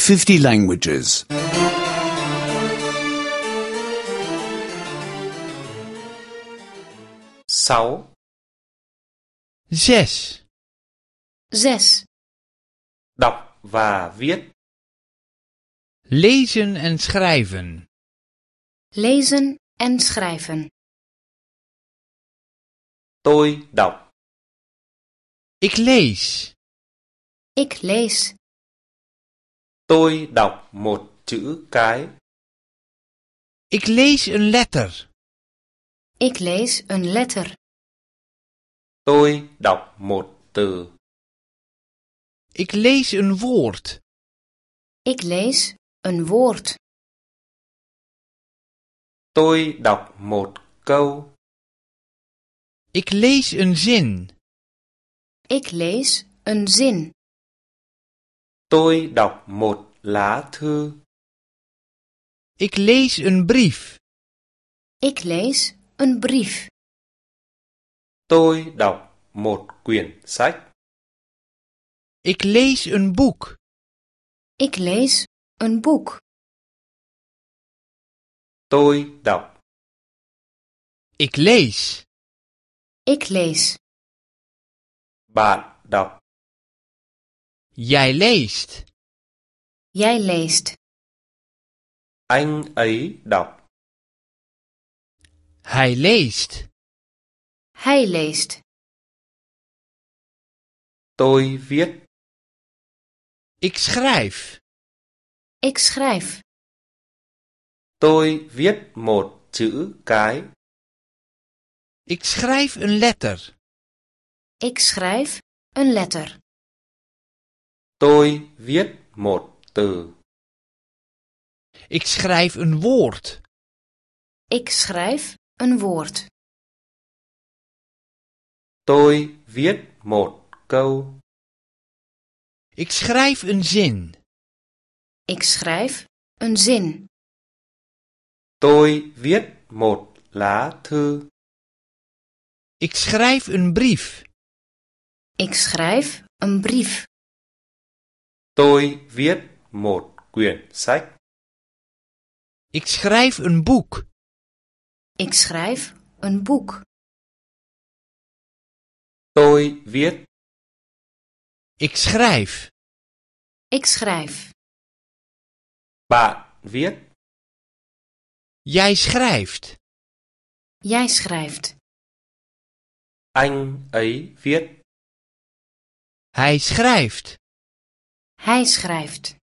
50 languages. 6. 6. 6. Đọc và viết. Lezen en schrijven. Lezen en schrijven. Tôi đọc. Ik lees. Ik lees. Tôi đọc một chữ cái. Ik lees een letter. Ik lees een letter. Tôi đọc một từ. Ik lees een woord. Ik lees een woord. Tôi đọc một câu. Ik lees een zin. Ik lees een zin. Tôi đọc một lá thư. Ik lees een brief. Ik lees een brief. Tôi đọc một quyển sách. Ik lees een boek. Ik lees een boek. Tôi đọc. Ik lees. Ik lees. Bạn đọc. Jij leest. Jij leest. Anh ấy đọc. Hij leest. Hij leest. Tôi viết. Ik schrijf. Ik schrijf. Tôi viết một chữ cái. Ik schrijf een letter. Ik schrijf een letter. Tôi viết một từ. Ik schrijf een woord. Ik schrijf een woord. Tôi viết một câu. Ik schrijf een zin. Ik schrijf een zin. Tôi viết một lá thư. Ik schrijf een brief. Ik schrijf een brief. Tôi viết một quyển sách. Ik schrijf een boek. Ik schrijf een boek. Tôi viết. Ik schrijf. Ik schrijf. Bạn viết. Jij schrijft. Jij schrijft. Anh ấy viết. Hij schrijft. Hij schrijft.